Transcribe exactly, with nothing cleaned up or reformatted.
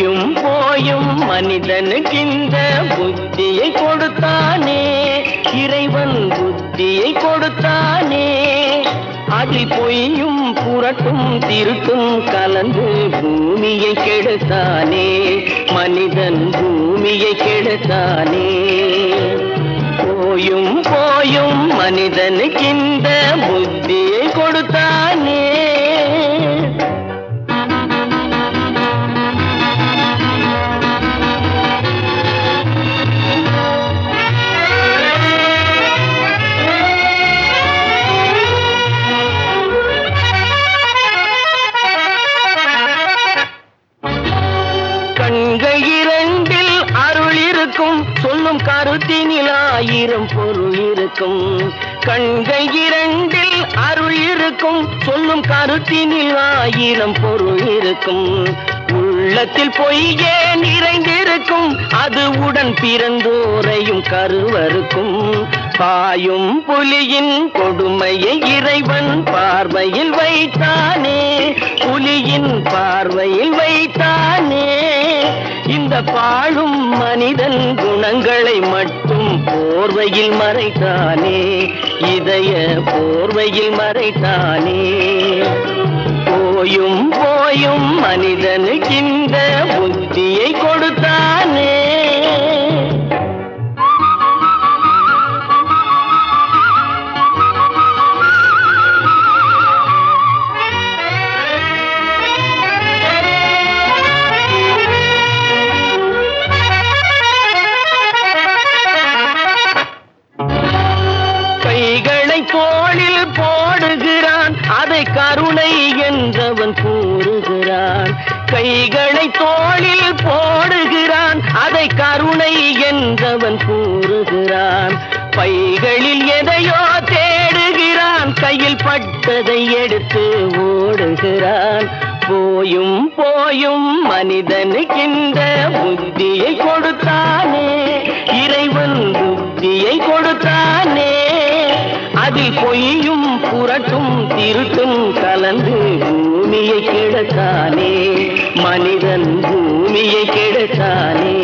போயும் போயும் மனிதனுக்கு இந்த புத்தியை கொடுத்தானே, இறைவன் புத்தியை கொடுத்தானே. அதில் பொய்யும் புரட்டும் திருட்டும் கலந்து பூமியை கெடுத்தானே, மனிதன் பூமியை கெடுத்தானே. போயும் போயும் மனிதனுக்கு இந்த புத்தியை கொடுத்தானே. கண்கள் இரண்டில் அருள் இருக்கும், சொல்லும் கருத்தினில் ஆயிரம் பொருள் இருக்கும். கண்கள் இரண்டில் அருள் இருக்கும், சொல்லும் கருத்தினில் ஆயிரம் பொருள் இருக்கும். உள்ளத்தில் பொய்யே நிறைந்திருக்கும், அது உடன் பிறந்தோரையும் கருவருக்கும். பாயும் புலியின் கொடுமையை இறைவன் பார்வையில் வைத்தானே, புலியின் பார்வையில் வைத்தானே. இந்த பாழும் மனிதன் குணங்களை மட்டும் போர்வையில் மறைத்தானே, இதய போர்வையில் மறைத்தானே. போயும் போயும் மனிதனுக்கு இந்த புத்தியை கொடுத்தானே. கைகளை தோளில் போடுகிறான், அதை கருணை என்றவன் கூறுகிறான். கைகளை தோளில் போடுகிறான், அதை கருணை என்றவன் கூறுகிறான். பைகளில் எதையோ தேடுகிறான், கையில் பட்டதை எடுத்து ஓடுகிறான். போயும் போயும் மனிதனுக்கு இந்த புத்தியை கொடுத்தானே, இறைவன் புத்தியை கொடுத்தானே. அதில் பொய்யும் புரட்டும் திருட்டும் கலந்து பூமியை கெடுத்தானே, மனிதன் பூமியை கெடுத்தானே.